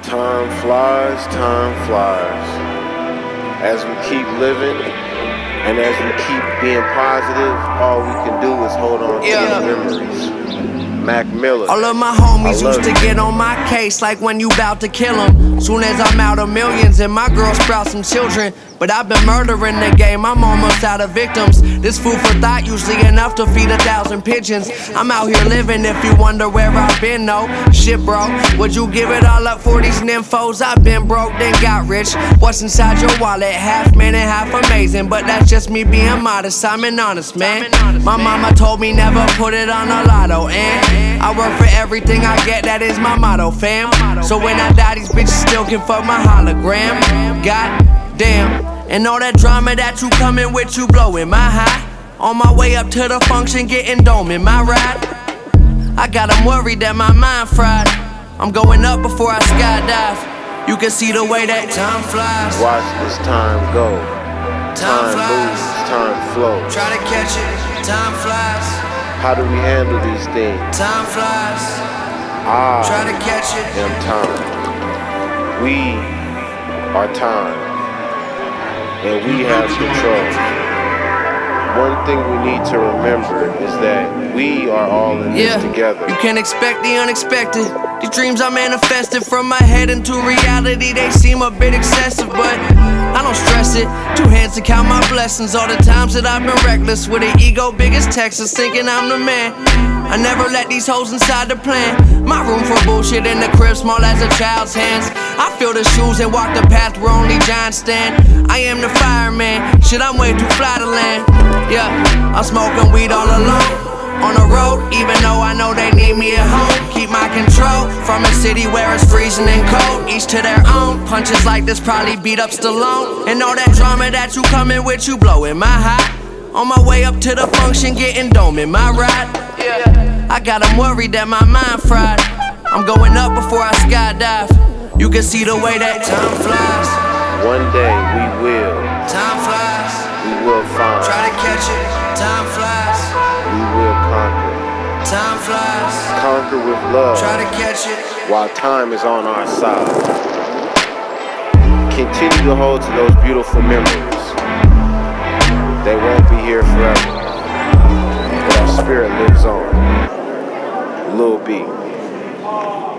Time flies. As we keep living and as we keep being positive, all we can do is hold on to the memories. Mac Miller. All of my homies used to get on my case like when you bout to kill them. Soon as I'm out of millions and my girl sprouts some children. But I've been murdering the game, I'm almost out of victims. This food for thought usually enough to feed 1,000 pigeons. I'm out here living if you wonder where I've been, no. Shit bro, would you give it all up for these nymphos? I've been broke then got rich. What's inside your wallet? Half man and half amazing. But that's just me being modest, I'm an honest man. My mama told me never put it on a lotto. And I work for everything I get, that is my motto, fam. So when I die these bitches still can fuck my hologram. God damn. And all that drama that you coming with, you blowing my high. On my way up to the function, getting dome in my ride. I got 'em worried that my mind fried. I'm going up before I skydive. You can see the way that time flies. Watch this time go. Time moves, time flows. Try to catch it, time flies. How do we handle these things? Time flies. Try to catch it. Am time. We are time. And we have control. One thing we need to remember is that we are all in this together. You can't expect the unexpected. These dreams I manifested from my head into reality, they seem a bit excessive, but I don't stress it. 2 hands to count my blessings. All the times that I've been reckless with an ego big as Texas, thinking I'm the man. I never let these hoes inside the plan. My room for bullshit in the crib, small as a child's hands. I feel the shoes and walk the path where only giants stand. I am the fireman, shit I'm way too fly to land. Yeah, I'm smoking weed all alone. On the road, even though I know they need me at home. Keep my control from a city where it's freezing and cold. Each to their own, punches like this probably beat up Stallone. And all that drama that you coming with, you blowing my high. On my way up to the function, getting dome in my ride. I got 'em worried that my mind fried. I'm going up before I skydive. You can see the way that time flies. One day we will. Time flies. We will find. Try to catch it. Time flies. We will conquer. Time flies. Conquer with love. Try to catch it. While time is on our side. Continue to hold to those beautiful memories. They won't be here forever. But our spirit lives on. Lil B.